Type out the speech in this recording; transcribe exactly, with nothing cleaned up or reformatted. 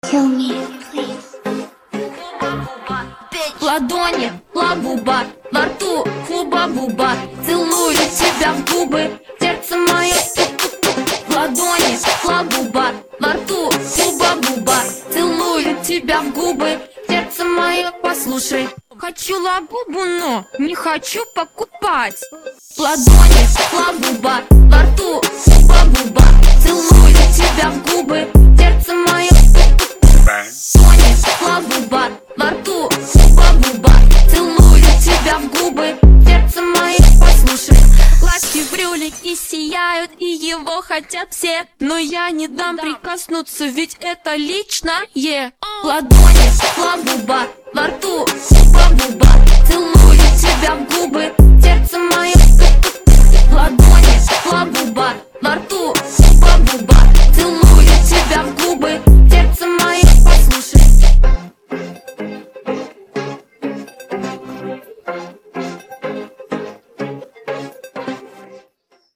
Kill me, please. Ладони, лабуба, во рту хуба-буба. Целую тебя в губы, сердце мое. Ладони, лабуба, во рту хуба-буба. Целую тебя в губы, сердце мое. Послушай, хочу лабубу, но не хочу покупать. Ладони, лабуба, во рту хуба-буба. Целую тебя в губы, сердце мое. Ладони, лабуба, во рту хуба-буба. Целую тебя в губы, сердце мое. Послушай, глазки брюлики сияют, и его хотят все, но я не дам прикоснуться, ведь это личное. Ладони, лабуба, во рту хуба-буба. Целую тебя в губы, сердце мое.